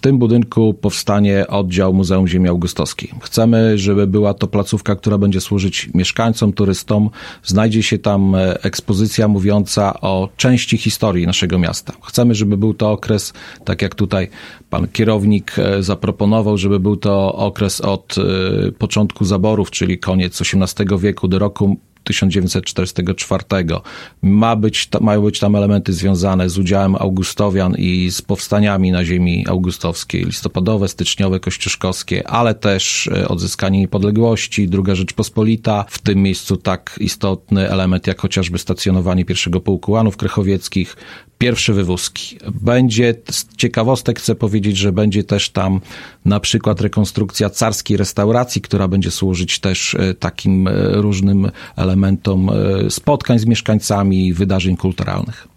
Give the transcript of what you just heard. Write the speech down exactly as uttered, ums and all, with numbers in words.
tym budynku powstanie oddział Muzeum Ziemi Augustowskiej. Chcemy, żeby była to placówka, która będzie służyć mieszkańcom, turystom. Znajdzie się tam ekspozycja mówiąca o części historii naszego miasta. Chcemy, żeby był to okres, tak jak tutaj pan kierownik zaproponował, żeby był to okres od początku zaborów, czyli koniec osiemnastego wieku do roku tysiąc dziewięćset czterdziestego czwartego. Ma być, mają być tam elementy związane z udziałem Augustowian i z powstaniami na ziemi augustowskiej, listopadowe, styczniowe, kościuszkowskie, ale też odzyskanie niepodległości, druga Rzeczpospolita, w tym miejscu tak istotny element jak chociażby stacjonowanie pierwszego pułku łanów krechowieckich, pierwsze wywózki. Będzie, z ciekawostek chcę powiedzieć, że będzie też tam na przykład rekonstrukcja carskiej restauracji, która będzie służyć też takim różnym elementom spotkań z mieszkańcami, wydarzeń kulturalnych.